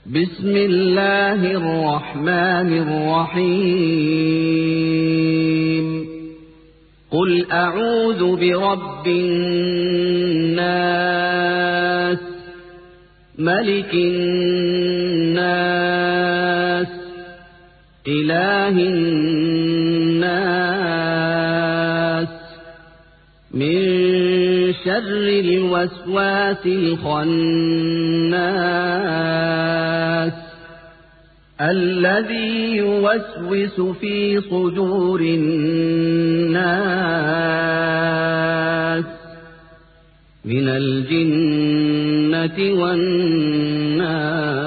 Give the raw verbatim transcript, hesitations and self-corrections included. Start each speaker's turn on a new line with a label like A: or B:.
A: بسم الله الرحمن الرحيم قل أعوذ برب الناس ملك الناس إله الناس من شر الوسواس الخناس الذي يوسوس في صدور الناس من الجنة والناس.